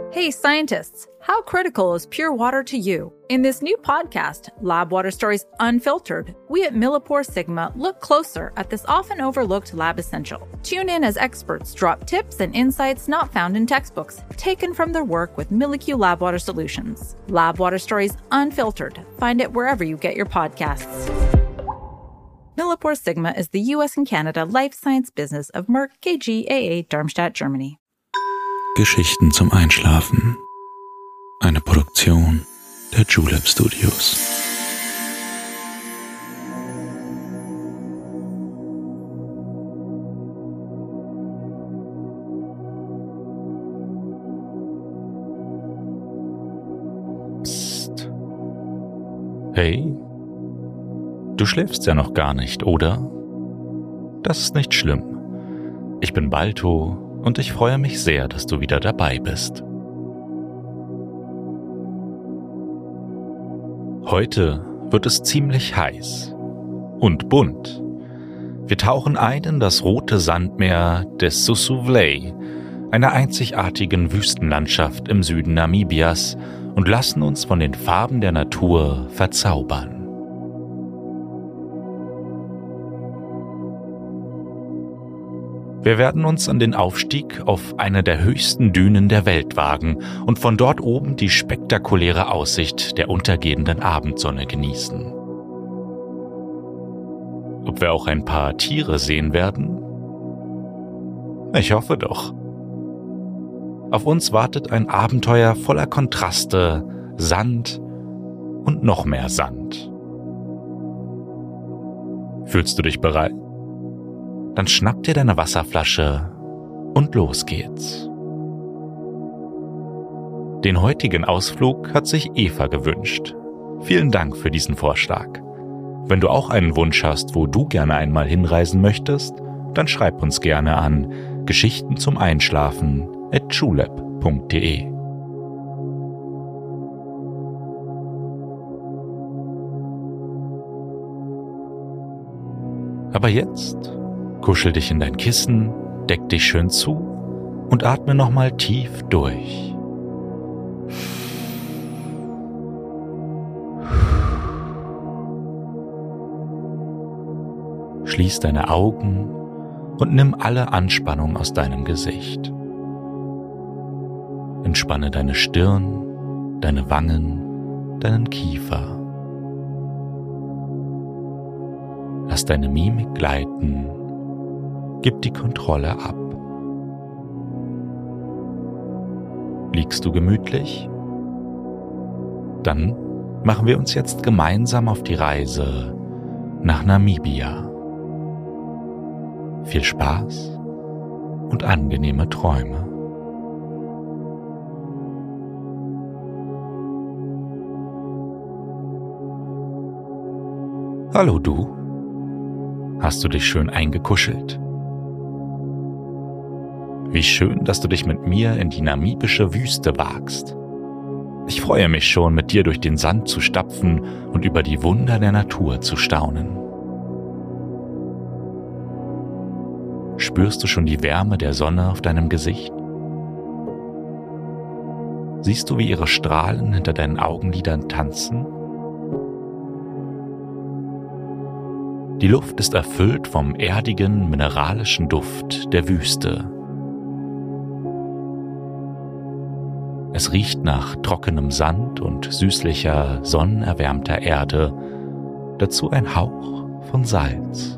Hey scientists, how critical is pure water to you? In this new podcast, Lab Water Stories Unfiltered, we at Millipore Sigma look closer at this often overlooked lab essential. Tune in as experts drop tips and insights not found in textbooks, taken from their work with MilliQ Lab Water Solutions. Lab Water Stories Unfiltered. Find it wherever you get your podcasts. Millipore Sigma is the US and Canada life science business of Merck KGaA Darmstadt, Germany. Geschichten zum Einschlafen. Eine Produktion der Julep Studios. Psst. Hey, du schläfst ja noch gar nicht, oder? Das ist nicht schlimm. Ich bin Balto und ich freue mich sehr, dass du wieder dabei bist. Heute wird es ziemlich heiß und bunt. Wir tauchen ein in das rote Sandmeer des Sosuvlei, einer einzigartigen Wüstenlandschaft im Süden Namibias, und lassen uns von den Farben der Natur verzaubern. Wir werden uns an den Aufstieg auf eine der höchsten Dünen der Welt wagen und von dort oben die spektakuläre Aussicht der untergehenden Abendsonne genießen. Ob wir auch ein paar Tiere sehen werden? Ich hoffe doch. Auf uns wartet ein Abenteuer voller Kontraste, Sand und noch mehr Sand. Fühlst du dich bereit? Dann schnapp dir deine Wasserflasche und los geht's. Den heutigen Ausflug hat sich Eva gewünscht. Vielen Dank für diesen Vorschlag. Wenn du auch einen Wunsch hast, wo du gerne einmal hinreisen möchtest, dann schreib uns gerne an geschichtenzumeinschlafen@julep.de. Aber jetzt kuschel dich in dein Kissen, deck dich schön zu und atme nochmal tief durch. Schließ deine Augen und nimm alle Anspannung aus deinem Gesicht. Entspanne deine Stirn, deine Wangen, deinen Kiefer. Lass deine Mimik gleiten. Gib die Kontrolle ab. Liegst du gemütlich? Dann machen wir uns jetzt gemeinsam auf die Reise nach Namibia. Viel Spaß und angenehme Träume. Hallo du. Hast du dich schön eingekuschelt? Wie schön, dass du dich mit mir in die namibische Wüste wagst. Ich freue mich schon, mit dir durch den Sand zu stapfen und über die Wunder der Natur zu staunen. Spürst du schon die Wärme der Sonne auf deinem Gesicht? Siehst du, wie ihre Strahlen hinter deinen Augenlidern tanzen? Die Luft ist erfüllt vom erdigen, mineralischen Duft der Wüste. Es riecht nach trockenem Sand und süßlicher, sonnenerwärmter Erde, dazu ein Hauch von Salz.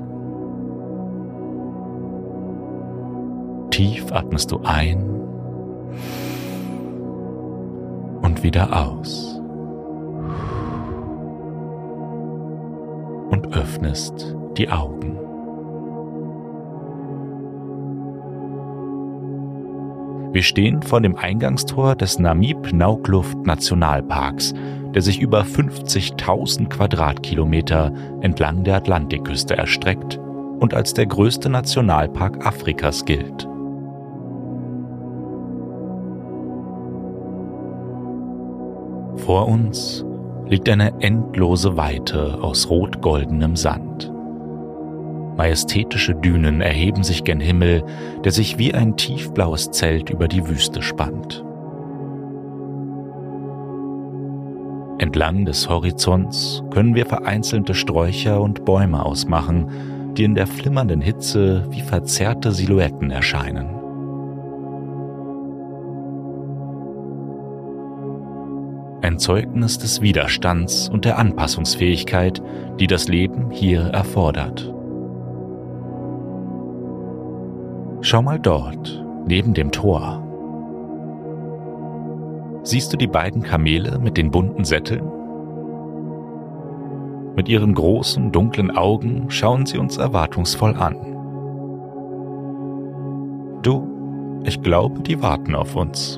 Tief atmest du ein und wieder aus und öffnest die Augen. Wir stehen vor dem Eingangstor des Namib-Naukluft-Nationalparks, der sich über 50.000 Quadratkilometer entlang der Atlantikküste erstreckt und als der größte Nationalpark Afrikas gilt. Vor uns liegt eine endlose Weite aus rot-goldenem Sand. Majestätische Dünen erheben sich gen Himmel, der sich wie ein tiefblaues Zelt über die Wüste spannt. Entlang des Horizonts können wir vereinzelte Sträucher und Bäume ausmachen, die in der flimmernden Hitze wie verzerrte Silhouetten erscheinen. Ein Zeugnis des Widerstands und der Anpassungsfähigkeit, die das Leben hier erfordert. Schau mal dort, neben dem Tor. Siehst du die beiden Kamele mit den bunten Sätteln? Mit ihren großen, dunklen Augen schauen sie uns erwartungsvoll an. Du, ich glaube, die warten auf uns.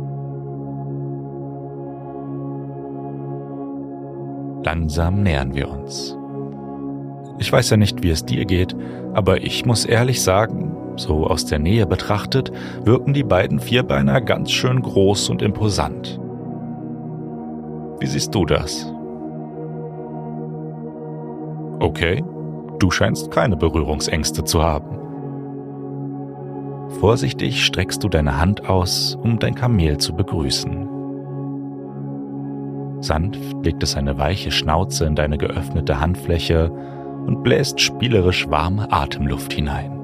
Langsam nähern wir uns. Ich weiß ja nicht, wie es dir geht, aber ich muss ehrlich sagen, so aus der Nähe betrachtet, wirken die beiden Vierbeiner ganz schön groß und imposant. Wie siehst du das? Okay, du scheinst keine Berührungsängste zu haben. Vorsichtig streckst du deine Hand aus, um dein Kamel zu begrüßen. Sanft legt es eine weiche Schnauze in deine geöffnete Handfläche und bläst spielerisch warme Atemluft hinein.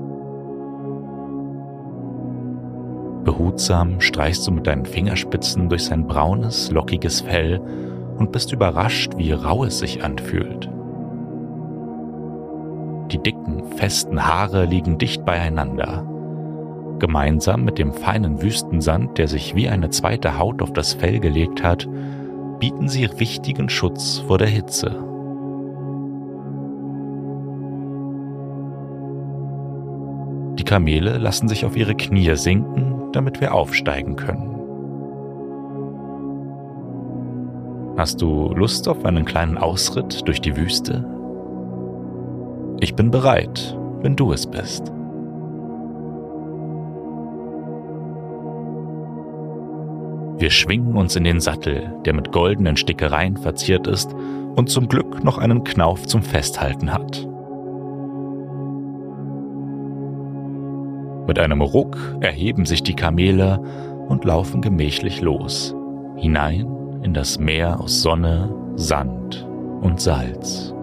Behutsam streichst du mit deinen Fingerspitzen durch sein braunes, lockiges Fell und bist überrascht, wie rau es sich anfühlt. Die dicken, festen Haare liegen dicht beieinander. Gemeinsam mit dem feinen Wüstensand, der sich wie eine zweite Haut auf das Fell gelegt hat, bieten sie wichtigen Schutz vor der Hitze. Die Kamele lassen sich auf ihre Knie sinken, damit wir aufsteigen können. Hast du Lust auf einen kleinen Ausritt durch die Wüste? Ich bin bereit, wenn du es bist. Wir schwingen uns in den Sattel, der mit goldenen Stickereien verziert ist und zum Glück noch einen Knauf zum Festhalten hat. Mit einem Ruck erheben sich die Kamele und laufen gemächlich los, hinein in das Meer aus Sonne, Sand und Salz.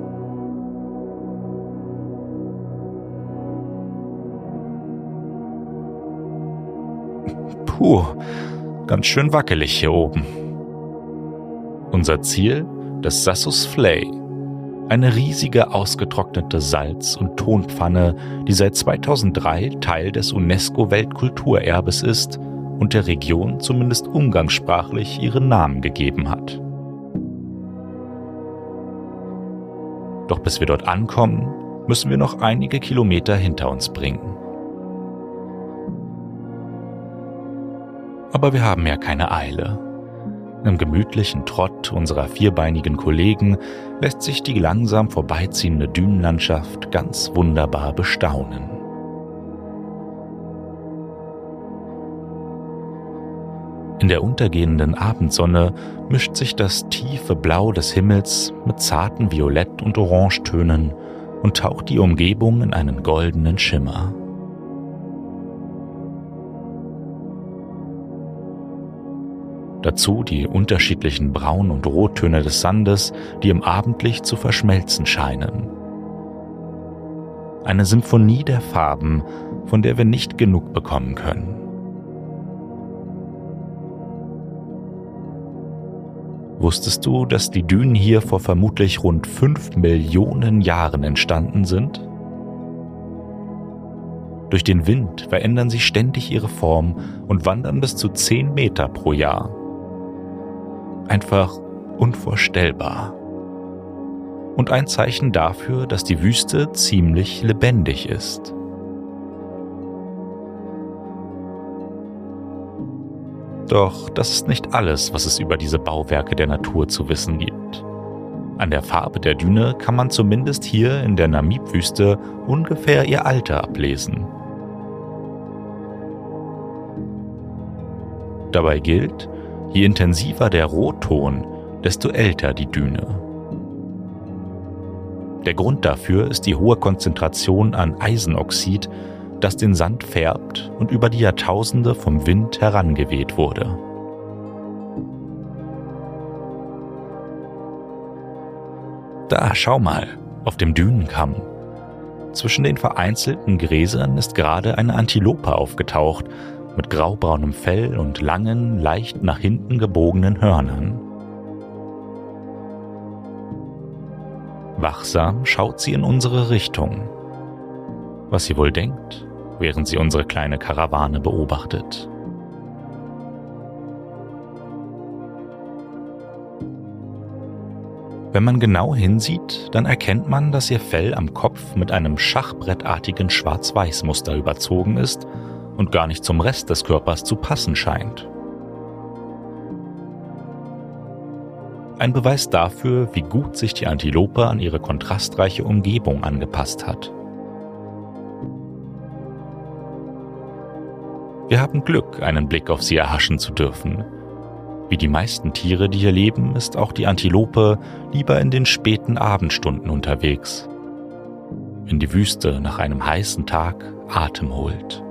Puh, ganz schön wackelig hier oben. Unser Ziel, das Sassus Flay, eine riesige ausgetrocknete Salz- und Tonpfanne, die seit 2003 Teil des UNESCO-Weltkulturerbes ist und der Region zumindest umgangssprachlich ihren Namen gegeben hat. Doch bis wir dort ankommen, müssen wir noch einige Kilometer hinter uns bringen. Aber wir haben ja keine Eile. Im gemütlichen Trott unserer vierbeinigen Kollegen lässt sich die langsam vorbeiziehende Dünenlandschaft ganz wunderbar bestaunen. In der untergehenden Abendsonne mischt sich das tiefe Blau des Himmels mit zarten Violett- und Orangetönen und taucht die Umgebung in einen goldenen Schimmer. Dazu die unterschiedlichen Braun- und Rottöne des Sandes, die im Abendlicht zu verschmelzen scheinen. Eine Symphonie der Farben, von der wir nicht genug bekommen können. Wusstest du, dass die Dünen hier vor vermutlich rund 5 Millionen Jahren entstanden sind? Durch den Wind verändern sie ständig ihre Form und wandern bis zu 10 Meter pro Jahr. Einfach unvorstellbar. Und ein Zeichen dafür, dass die Wüste ziemlich lebendig ist. Doch das ist nicht alles, was es über diese Bauwerke der Natur zu wissen gibt. An der Farbe der Düne kann man zumindest hier in der Namib-Wüste ungefähr ihr Alter ablesen. Dabei gilt, je intensiver der Rotton, desto älter die Düne. Der Grund dafür ist die hohe Konzentration an Eisenoxid, das den Sand färbt und über die Jahrtausende vom Wind herangeweht wurde. Da, schau mal, auf dem Dünenkamm. Zwischen den vereinzelten Gräsern ist gerade eine Antilope aufgetaucht, mit graubraunem Fell und langen, leicht nach hinten gebogenen Hörnern. Wachsam schaut sie in unsere Richtung. Was sie wohl denkt, während sie unsere kleine Karawane beobachtet. Wenn man genau hinsieht, dann erkennt man, dass ihr Fell am Kopf mit einem schachbrettartigen Schwarz-Weiß-Muster überzogen ist und gar nicht zum Rest des Körpers zu passen scheint. Ein Beweis dafür, wie gut sich die Antilope an ihre kontrastreiche Umgebung angepasst hat. Wir haben Glück, einen Blick auf sie erhaschen zu dürfen. Wie die meisten Tiere, die hier leben, ist auch die Antilope lieber in den späten Abendstunden unterwegs, wenn die Wüste nach einem heißen Tag Atem holt.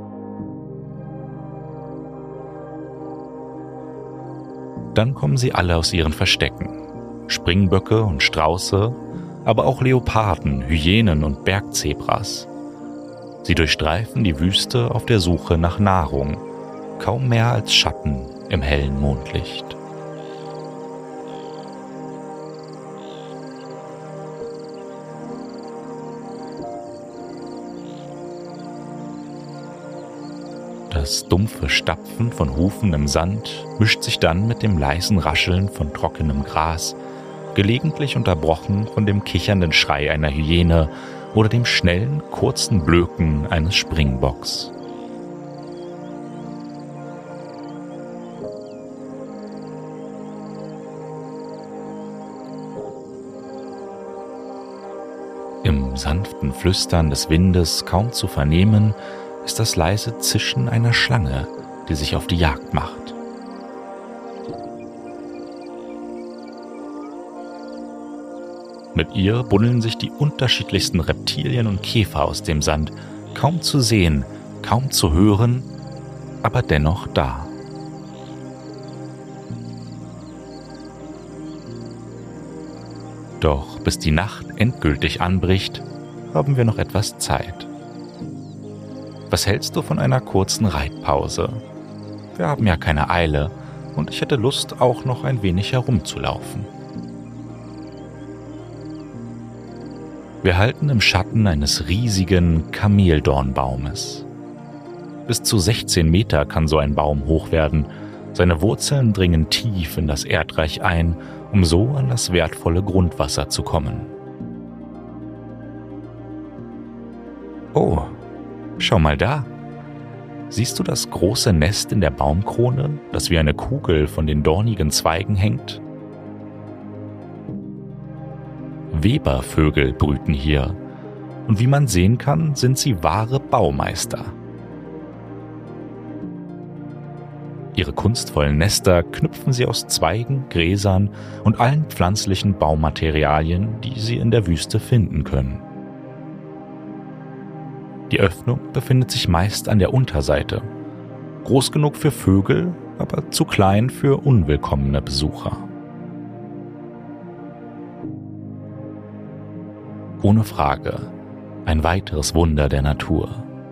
Dann kommen sie alle aus ihren Verstecken. Springböcke und Strauße, aber auch Leoparden, Hyänen und Bergzebras. Sie durchstreifen die Wüste auf der Suche nach Nahrung, kaum mehr als Schatten im hellen Mondlicht. Das dumpfe Stapfen von Hufen im Sand mischt sich dann mit dem leisen Rascheln von trockenem Gras, gelegentlich unterbrochen von dem kichernden Schrei einer Hyäne oder dem schnellen, kurzen Blöken eines Springbocks. Im sanften Flüstern des Windes kaum zu vernehmen, ist das leise Zischen einer Schlange, die sich auf die Jagd macht. Mit ihr buddeln sich die unterschiedlichsten Reptilien und Käfer aus dem Sand, kaum zu sehen, kaum zu hören, aber dennoch da. Doch bis die Nacht endgültig anbricht, haben wir noch etwas Zeit. Was hältst du von einer kurzen Reitpause? Wir haben ja keine Eile und ich hätte Lust, auch noch ein wenig herumzulaufen. Wir halten im Schatten eines riesigen Kameldornbaumes. Bis zu 16 Meter kann so ein Baum hoch werden. Seine Wurzeln dringen tief in das Erdreich ein, um so an das wertvolle Grundwasser zu kommen. Oh, schau mal da. Siehst du das große Nest in der Baumkrone, das wie eine Kugel von den dornigen Zweigen hängt? Webervögel brüten hier, und wie man sehen kann, sind sie wahre Baumeister. Ihre kunstvollen Nester knüpfen sie aus Zweigen, Gräsern und allen pflanzlichen Baumaterialien, die sie in der Wüste finden können. Die Öffnung befindet sich meist an der Unterseite, groß genug für Vögel, aber zu klein für unwillkommene Besucher. Ohne Frage, ein weiteres Wunder der Natur.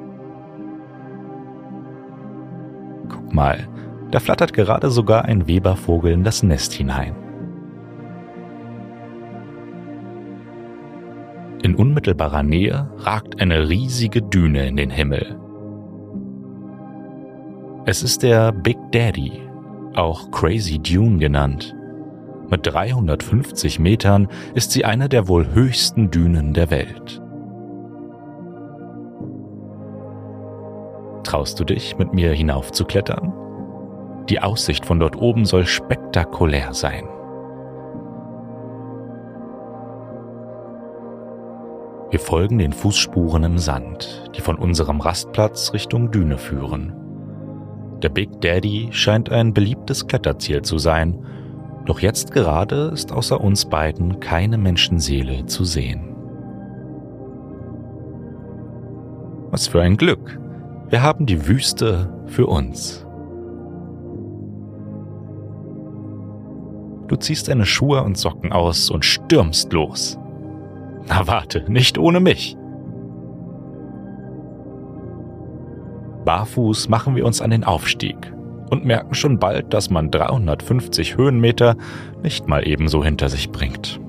Guck mal, da flattert gerade sogar ein Webervogel in das Nest hinein. In unmittelbarer Nähe ragt eine riesige Düne in den Himmel. Es ist der Big Daddy, auch Crazy Dune genannt. Mit 350 Metern ist sie eine der wohl höchsten Dünen der Welt. Traust du dich, mit mir hinaufzuklettern? Die Aussicht von dort oben soll spektakulär sein. Wir folgen den Fußspuren im Sand, die von unserem Rastplatz Richtung Düne führen. Der Big Daddy scheint ein beliebtes Kletterziel zu sein, doch jetzt gerade ist außer uns beiden keine Menschenseele zu sehen. Was für ein Glück! Wir haben die Wüste für uns. Du ziehst deine Schuhe und Socken aus und stürmst los. Na warte, nicht ohne mich. Barfuß machen wir uns an den Aufstieg und merken schon bald, dass man 350 Höhenmeter nicht mal ebenso hinter sich bringt.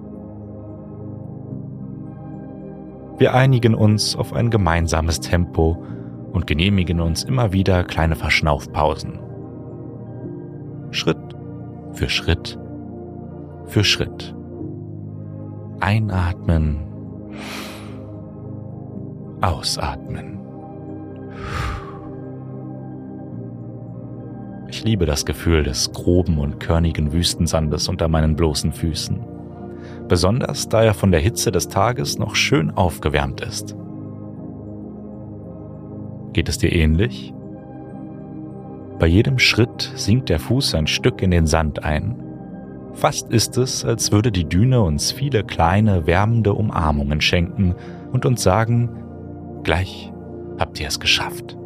Wir einigen uns auf ein gemeinsames Tempo und genehmigen uns immer wieder kleine Verschnaufpausen. Schritt für Schritt für Schritt. Einatmen, ausatmen. Ich liebe das Gefühl des groben und körnigen Wüstensandes unter meinen bloßen Füßen. Besonders da er von der Hitze des Tages noch schön aufgewärmt ist. Geht es dir ähnlich? Bei jedem Schritt sinkt der Fuß ein Stück in den Sand ein. Fast ist es, als würde die Düne uns viele kleine, wärmende Umarmungen schenken und uns sagen, gleich habt ihr es geschafft.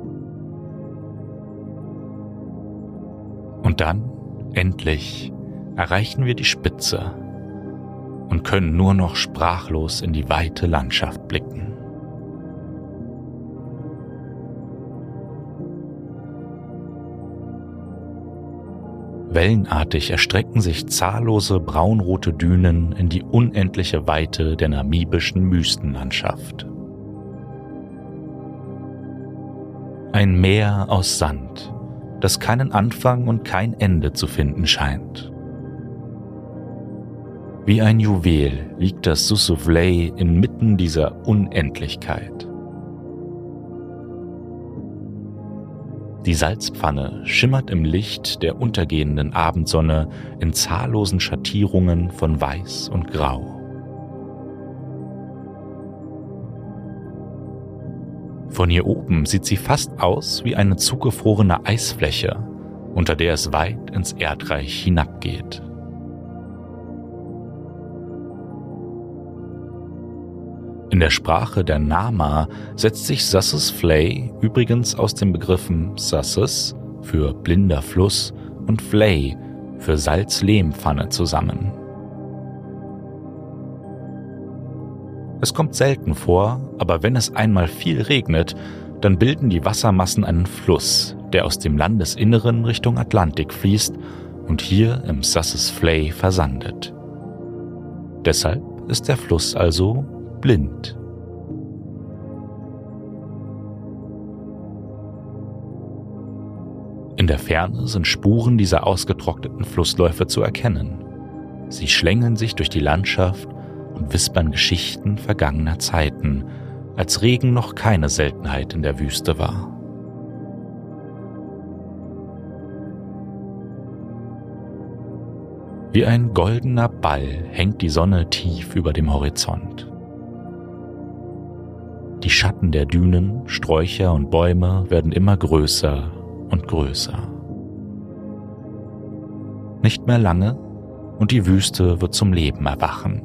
Und dann, endlich, erreichen wir die Spitze und können nur noch sprachlos in die weite Landschaft blicken. Wellenartig erstrecken sich zahllose braunrote Dünen in die unendliche Weite der namibischen Wüstenlandschaft. Ein Meer aus Sand, das keinen Anfang und kein Ende zu finden scheint. Wie ein Juwel liegt das Sosuvlei inmitten dieser Unendlichkeit. Die Salzpfanne schimmert im Licht der untergehenden Abendsonne in zahllosen Schattierungen von Weiß und Grau. Von hier oben sieht sie fast aus wie eine zugefrorene Eisfläche, unter der es weit ins Erdreich hinabgeht. In der Sprache der Nama setzt sich Sossusvlei übrigens aus den Begriffen Sossus für blinder Fluss und Vlei für Salz-Lehm-Pfanne zusammen. Es kommt selten vor, aber wenn es einmal viel regnet, dann bilden die Wassermassen einen Fluss, der aus dem Landesinneren Richtung Atlantik fließt und hier im Sossusvlei versandet. Deshalb ist der Fluss also blind. In der Ferne sind Spuren dieser ausgetrockneten Flussläufe zu erkennen. Sie schlängeln sich durch die Landschaft und wispern Geschichten vergangener Zeiten, als Regen noch keine Seltenheit in der Wüste war. Wie ein goldener Ball hängt die Sonne tief über dem Horizont. Die Schatten der Dünen, Sträucher und Bäume werden immer größer und größer. Nicht mehr lange und die Wüste wird zum Leben erwachen.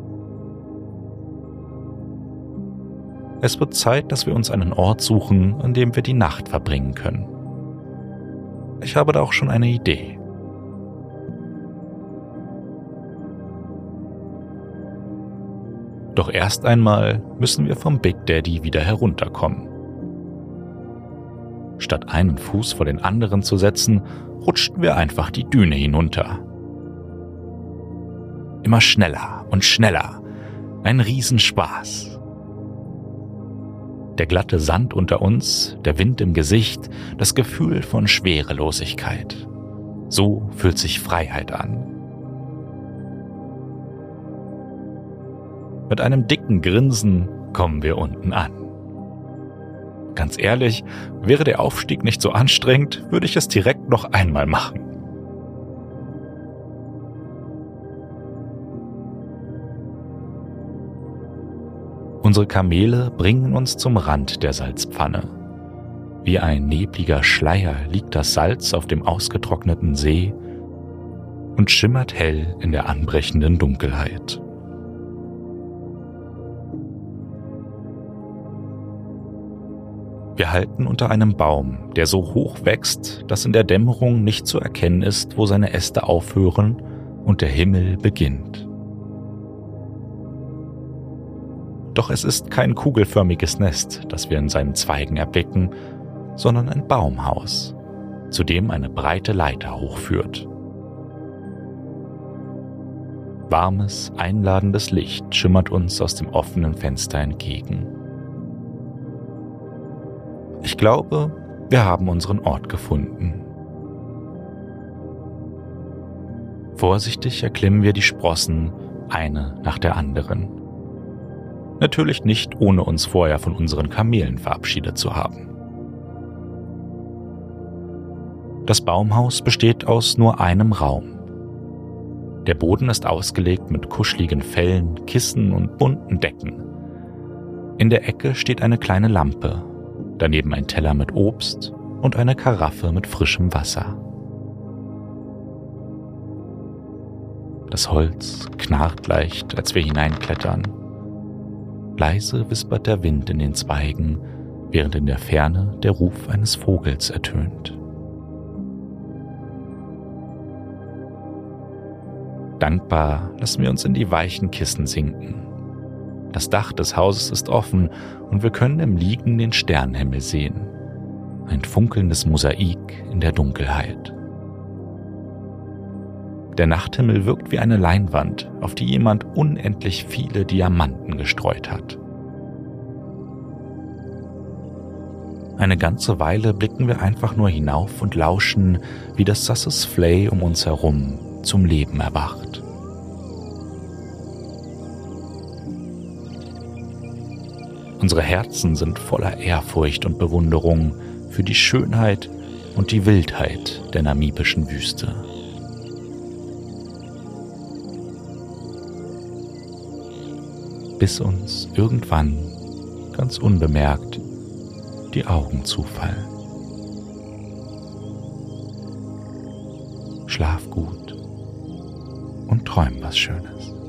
Es wird Zeit, dass wir uns einen Ort suchen, an dem wir die Nacht verbringen können. Ich habe da auch schon eine Idee. Doch erst einmal müssen wir vom Big Daddy wieder herunterkommen. Statt einen Fuß vor den anderen zu setzen, rutschten wir einfach die Düne hinunter. Immer schneller und schneller. Ein Riesenspaß. Der glatte Sand unter uns, der Wind im Gesicht, das Gefühl von Schwerelosigkeit. So fühlt sich Freiheit an. Mit einem dicken Grinsen kommen wir unten an. Ganz ehrlich, wäre der Aufstieg nicht so anstrengend, würde ich es direkt noch einmal machen. Unsere Kamele bringen uns zum Rand der Salzpfanne. Wie ein nebliger Schleier liegt das Salz auf dem ausgetrockneten See und schimmert hell in der anbrechenden Dunkelheit. Wir halten unter einem Baum, der so hoch wächst, dass in der Dämmerung nicht zu erkennen ist, wo seine Äste aufhören und der Himmel beginnt. Doch es ist kein kugelförmiges Nest, das wir in seinen Zweigen erblicken, sondern ein Baumhaus, zu dem eine breite Leiter hochführt. Warmes, einladendes Licht schimmert uns aus dem offenen Fenster entgegen. Ich glaube, wir haben unseren Ort gefunden. Vorsichtig erklimmen wir die Sprossen, eine nach der anderen. Natürlich nicht, ohne uns vorher von unseren Kamelen verabschiedet zu haben. Das Baumhaus besteht aus nur einem Raum. Der Boden ist ausgelegt mit kuscheligen Fellen, Kissen und bunten Decken. In der Ecke steht eine kleine Lampe, daneben ein Teller mit Obst und eine Karaffe mit frischem Wasser. Das Holz knarrt leicht, als wir hineinklettern. Leise wispert der Wind in den Zweigen, während in der Ferne der Ruf eines Vogels ertönt. Dankbar lassen wir uns in die weichen Kissen sinken. Das Dach des Hauses ist offen und wir können im Liegen den Sternenhimmel sehen. Ein funkelndes Mosaik in der Dunkelheit. Der Nachthimmel wirkt wie eine Leinwand, auf die jemand unendlich viele Diamanten gestreut hat. Eine ganze Weile blicken wir einfach nur hinauf und lauschen, wie das Sussex Flay um uns herum zum Leben erwacht. Unsere Herzen sind voller Ehrfurcht und Bewunderung für die Schönheit und die Wildheit der namibischen Wüste. Bis uns irgendwann, ganz unbemerkt, die Augen zufallen. Schlaf gut und träum was Schönes.